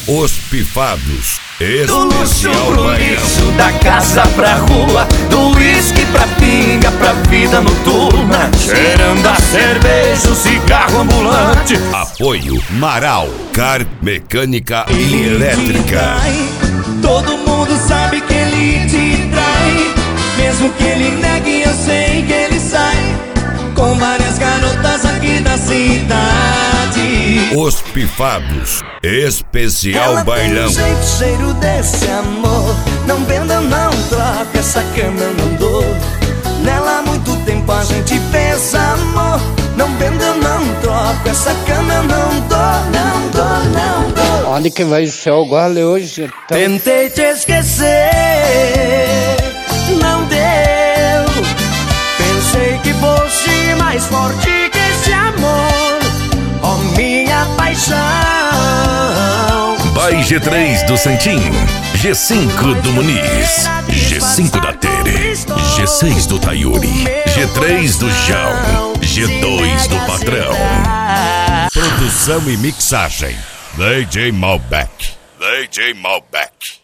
Os Pifados. Do luxo Especial pro bailão. lixo, da casa pra rua, do uísque pra pinga, pra vida noturna, cheirando a cerveja, o cigarro ambulante. Apoio Marau, Car Mecânica e Elétrica. Todo mundo sabe que ele te trai, mesmo que ele negue, eu sei que ele sai com várias garotas aqui da cidade. Os Pifados. Especial Ela bailão. tem jeito, cheiro desse amor. Não venda, não troca, essa cama eu não dou. Nela há muito tempo a gente pensa, amor. Não venda, não troca, essa cama eu não dou. Não dou, não dou. Onde que vai o céu agora hoje? Então... Tentei te esquecer, não deu. Pensei que fosse mais forte que esse amor, oh minha paixão. By G3 do Santinho, G5 do Muniz, G5 da Tere, G6 do Tayuri, G3 do João, G2 do Patrão. Produção e mixagem DJ Malbec. DJ Malbec.